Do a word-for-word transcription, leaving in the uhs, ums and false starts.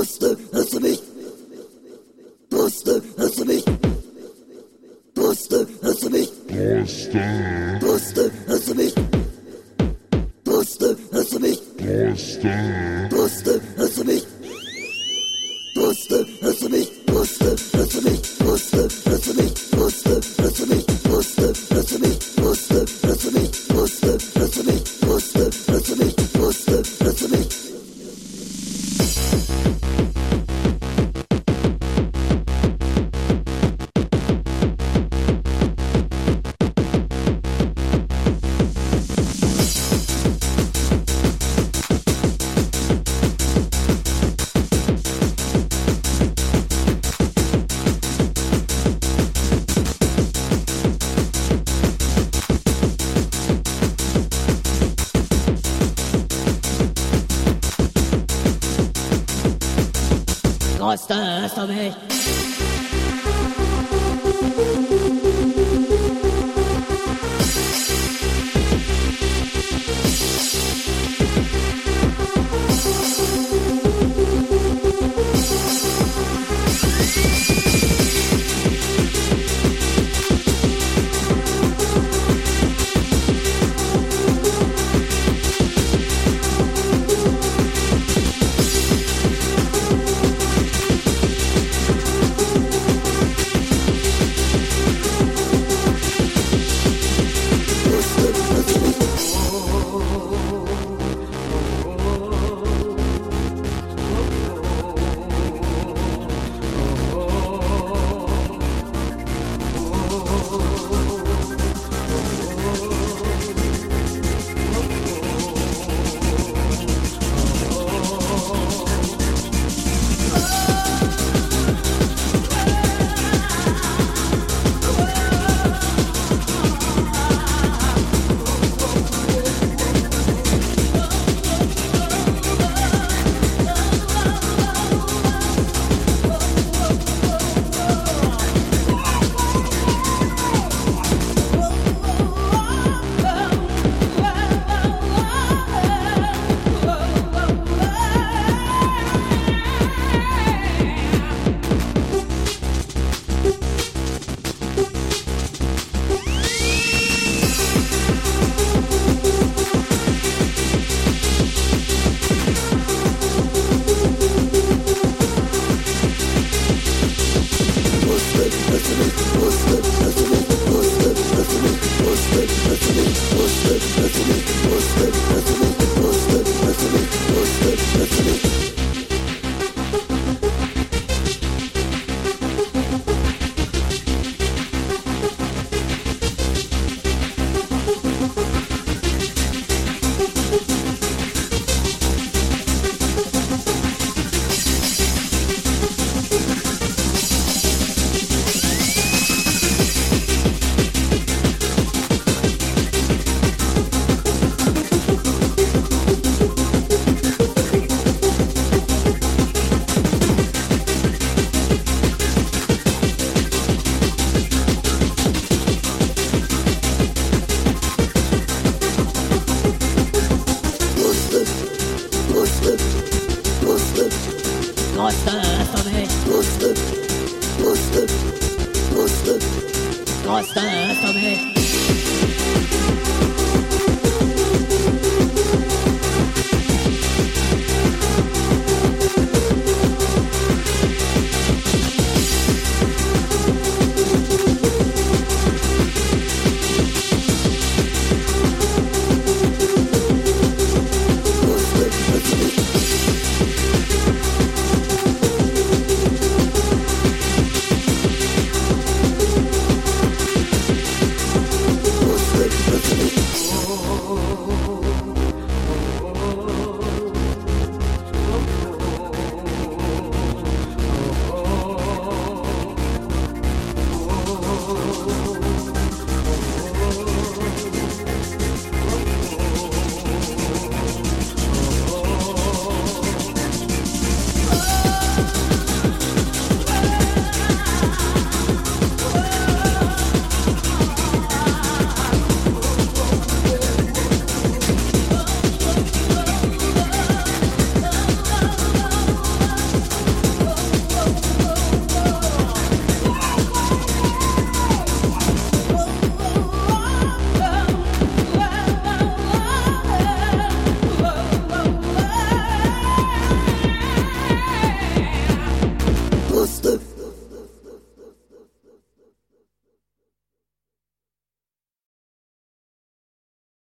Poste, hörst du mich? Poste, hörst du mich? Poste, hörst du mich? Poste, Poste, hörst du mich? Poste, hörst du mich? Poste, Poste, hörst du mich? Poste, hörst du mich? Poste, hörst du mich? Poste, hörst du mich? Poste, hörst du mich? Poste, hörst du mich? Poste, hörst du mich? Poste, hörst du mich? Poste, hörst du mich? Poste, hörst du mich? Poste, hörst du mich? Poste, hörst du mich?